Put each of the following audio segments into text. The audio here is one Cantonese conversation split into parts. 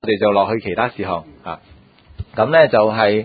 我哋就落去其他事項嚇。咁咧就係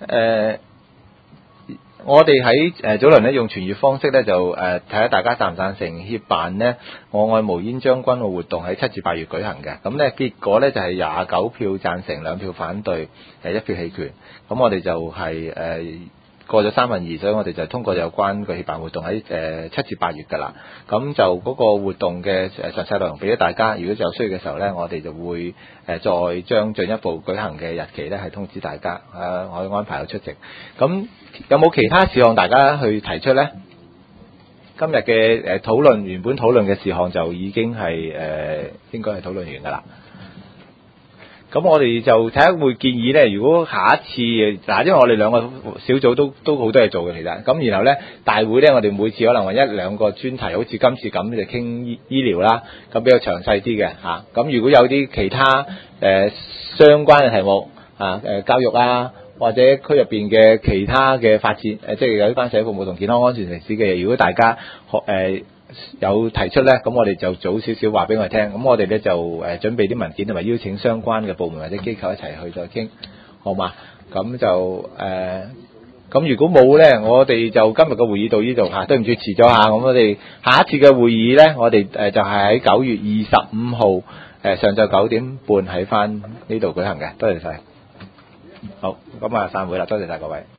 我哋喺早輪咧用傳閱方式咧就睇下大家贊唔贊成協辦呢我愛無煙將軍澳活動喺7至8月舉行嘅。咁咧結果咧就係29票贊成，2票反對，1票棄權。咁我哋就係過咗2/3，所以我哋就通過有關個協辦活動喺7至8月㗎啦。咁就嗰個活動嘅詳細內容俾咗大家，如果有需要嘅時候咧，我哋就會再將進一步舉行嘅日期咧係通知大家，我會安排有出席。咁有冇其他事項大家去提出咧？今日嘅討論原本討論嘅事項就已經係應該係討論完㗎啦。咁我哋就睇下會建議咧，如果下一次嗱，因為我哋兩個小組都好多嘢做嘅其實，咁然後咧大會咧我哋每次可能話1-2個專題，好似今次咁就傾醫療啦，咁比較詳細啲嘅嚇。咁如果有啲其他相關嘅題目教育啊，或者區入邊嘅其他嘅發展即係有關社會服務同健康安全城市嘅嘢，如果大家有提出咧，咁我哋就早少少話俾我哋聽，咁我哋咧就準備啲文件同埋邀請相關嘅部門或者機構一齊去再傾，好嘛？咁就咁如果冇咧，我哋就今日嘅會議到呢度嚇，對唔住遲咗嚇，咁我哋下一次嘅會議咧，我哋就係喺9月25號上晝9點半喺翻呢度舉行嘅，多謝晒。好，咁散會啦，多謝晒各位。